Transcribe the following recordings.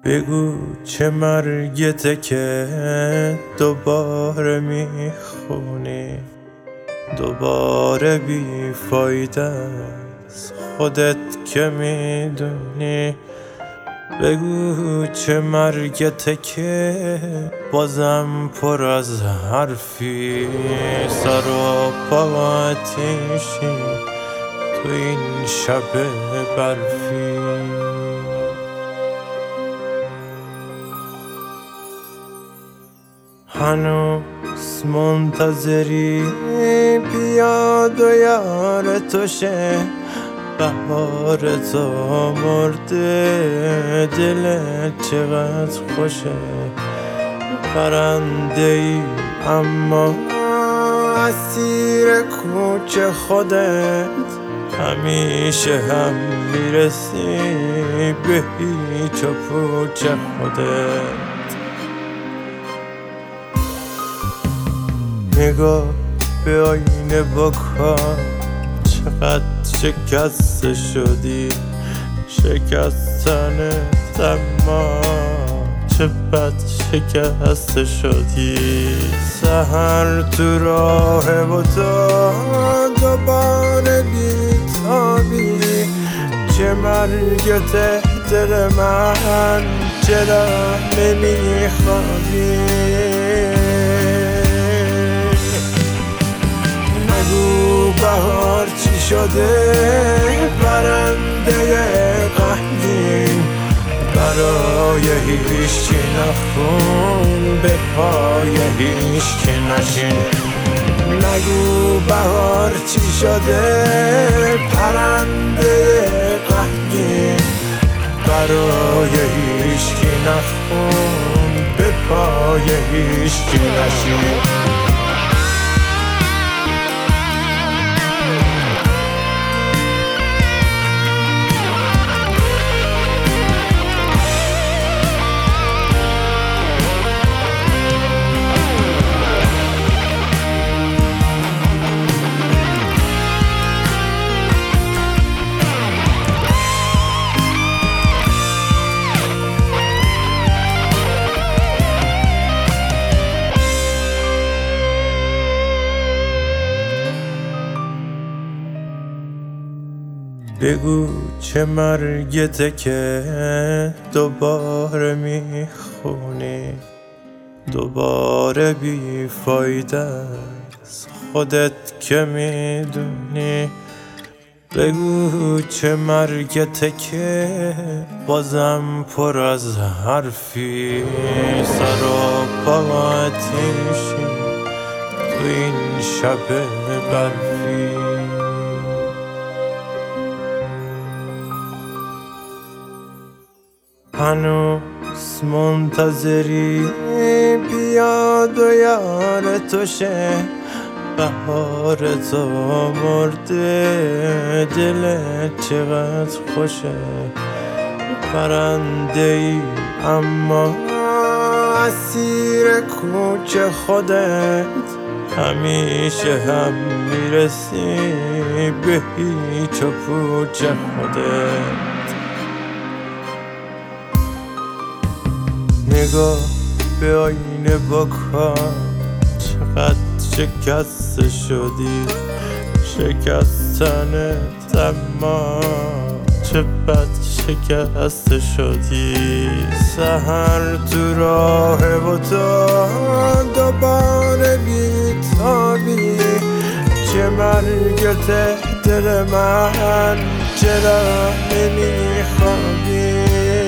بگو چه مرگته که دوباره میخونی، دوباره بیفایده است خودت که میدونی. بگو چه مرگته که بازم پر از حرفی، سر و پا آتیشی تو این شب برفی. هنوز منتظری بیاد و یار تو شه، بهار تو مرده دلت چقدر خوشه. پرنده ای اما اسیر کوچه خودت، همیشه هم میرسی به هیچ و پوچ خودت. نگاه به آینه بکن چقدر شکسته شدی، شکستنت اما چه بد شکسته شدی. سحر تو راه و تو دوباره بیتابی، چه مرگته دل من چرا نمیخوابی. نگو بهار چی شده، پرنده غمگین برای هیچکی نخون، به پای هیچکی نشین. نگو بهار چی شده، پرنده غمگین برای هیچکی نخون، به پای هیچکی نشین. بگو چه مرگته که دوباره میخونی، دوباره بیفایده است خودت که میدونی. بگو چه مرگته که بازم پر از حرفی، سر و پا آتیشی تو این شب برفی. هنوز منتظری بیاد و یار تو شه، بهار تو مرده دلت چقدر خوشه. پرنده ای اما اسیر کوچه خودت، همیشه هم میرسی به هیچ و پوچ خودت. نگاه به آینه بکن چقدر شکسته شدی، شکستنت اما چه بد شکسته شدی. سحر تو راه و تو دوباره بیتابی، چه مرگته دل من چرا نمیخوابی.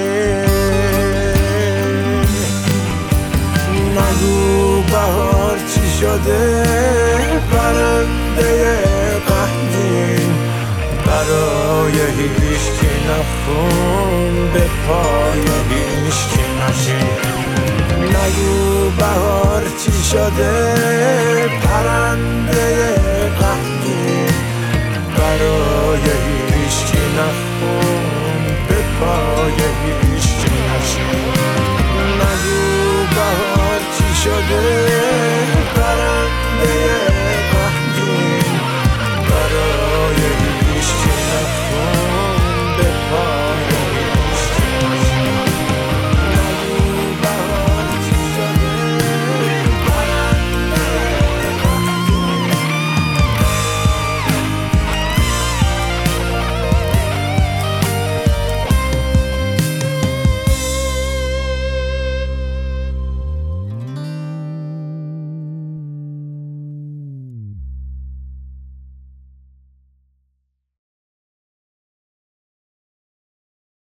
نگو بهار چی شده، پرنده غمگین برای هیچکی نخون، به پای هیچکی نشین. نگو بهار چی شده، پرنده غمگین برای هیچکی نخون، به پای هیچکی